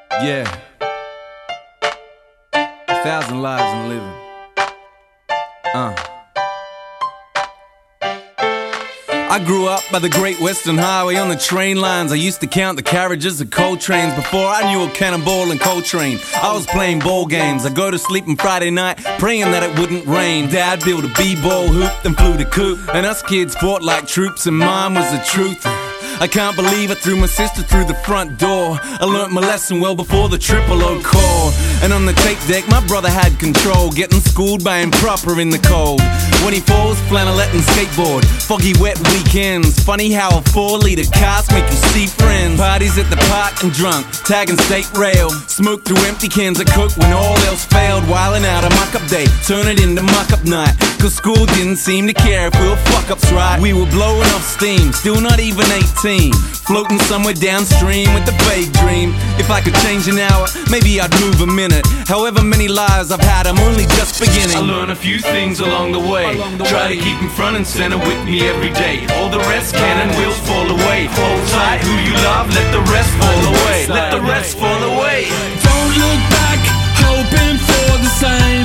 Yeah. 1,000 lives in living. I grew up by the Great Western Highway on the train lines. I used to count the carriages of coal trains before I knew a cannonball and Coltrane. I was playing ball games. I go to sleep on Friday night praying that it wouldn't rain. Dad built a b-ball hoop and flew the coop, and us kids fought like troops, and mine was the truth. I can't believe I threw my sister through the front door. I learnt my lesson well before the triple O call. And on the tape deck, my brother had control, getting schooled by improper in the cold. When he falls, flannelette and skateboard, foggy wet weekends. Funny how a 4-liter cars make you see friends. Parties at the park and drunk, tagging state rail. Smoke through empty cans of coke when all else failed. Wilding out a muck-up day, turn it into muck-up night. Cause school didn't seem to care if we were fuck-ups right. We were blowing off steam, still not even 18. Floating somewhere downstream with a vague dream. If I could change an hour, maybe I'd move a minute. However many lives I've had, I'm only just beginning. I learn a few things along the way. Try to keep them front and center with me every day. All the rest can and will fall away. Hold tight who you love, let the rest fall away. Let the rest fall away. Don't look back, hoping for the same.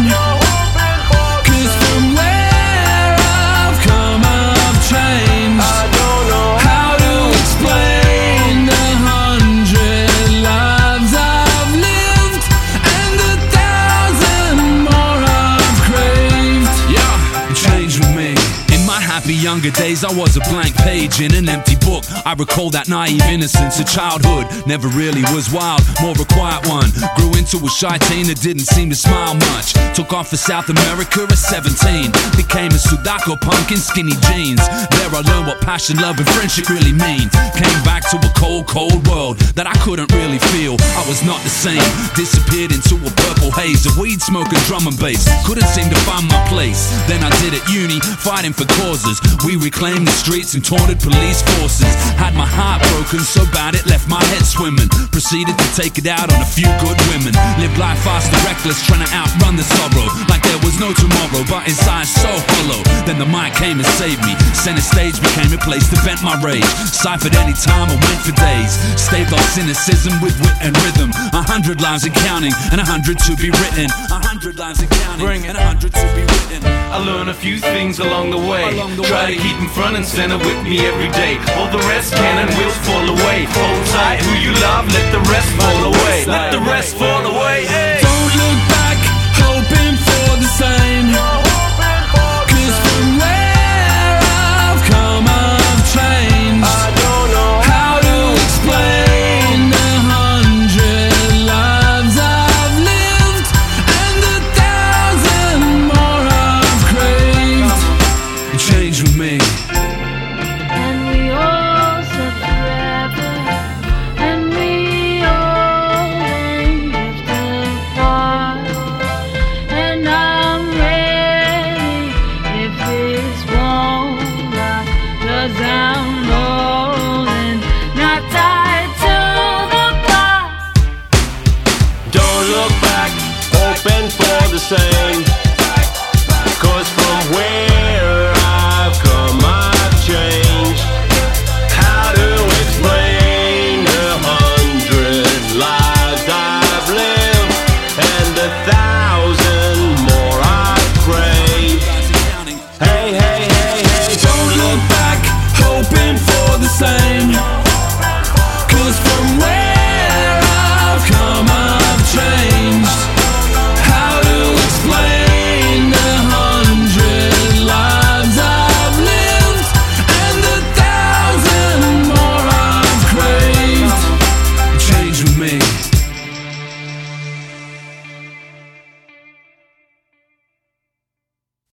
Cause from where I've come, I've changed. I don't know how to explain the 100 lives I've lived and the 1,000 more I've craved. Yeah, change with me. In my happy younger days, I was a blank page in an empty book. I recall that naive innocence of childhood. Never really was wild, more a quiet one. Grew into a shy teen that didn't seem to smile much. Took off for South America at 17. Became a Sudaco punk in skinny jeans. There I learned what passion, love and friendship really mean. Came back to a cold, cold world that I couldn't really feel. I was not the same. Disappeared into a purple haze of weed smoke and drum and bass. Couldn't seem to find my place. Then I did at uni, fighting for causes. We reclaimed the streets and taunted police forces. Had my heart broken so bad it left my head swimming. Proceeded to take it out on a few good women. Lived life fast and reckless, trying to outrun the sorrow. Like there was no tomorrow, but inside so hollow. Then the mic came and saved me. Center stage became a place to vent my rage. Ciphered any time I went for days. Staved off cynicism with wit and rhythm. 100 lines and counting, and 100 to be written. 100 lines and counting, and 100 to be written. I learn a few things along the way. Try to keep them front and center with me every day. All the rest can and will fall away. Hold tight who you love, let the rest fall away. Let the rest fall away.